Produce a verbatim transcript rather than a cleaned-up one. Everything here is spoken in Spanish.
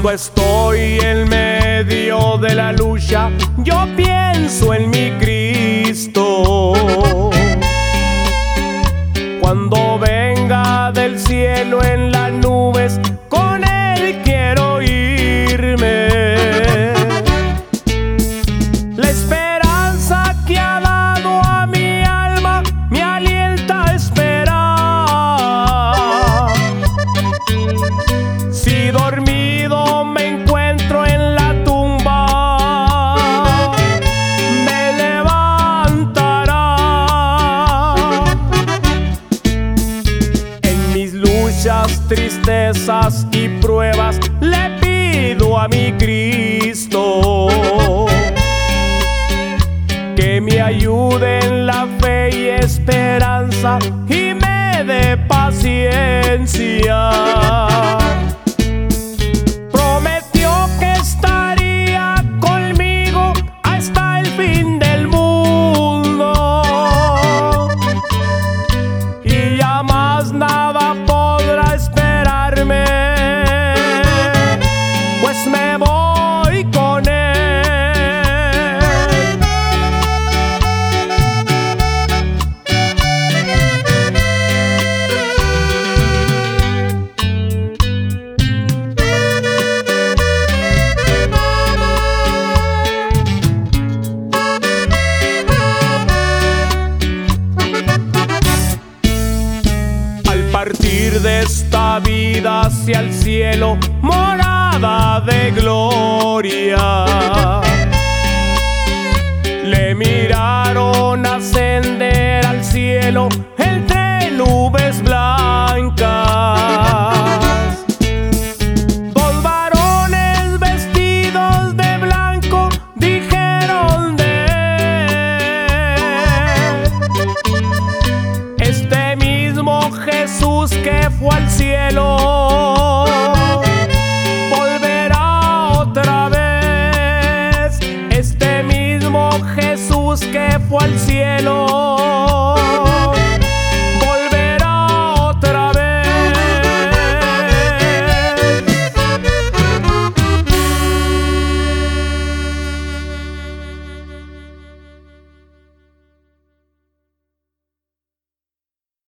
Cuando estoy en medio de la lucha, yo pienso en mi Cristo. Cuando venga del cielo en las nubes, con Él quiero irme. La esperanza que ha dado a mi alma me alienta a esperar. Si dormido me encuentro en la tumba, me levantará. En mis luchas, tristezas y pruebas le pido a mi Cristo que me ayude en la fe y esperanza y me dé paciencia. Prometió que estaría conmigo hasta el fin del mundo y ya más nada podrá esperarme, pues me voy con Él. Partir de esta vida hacia el cielo, morada de gloria. Le miraron ascender al cielo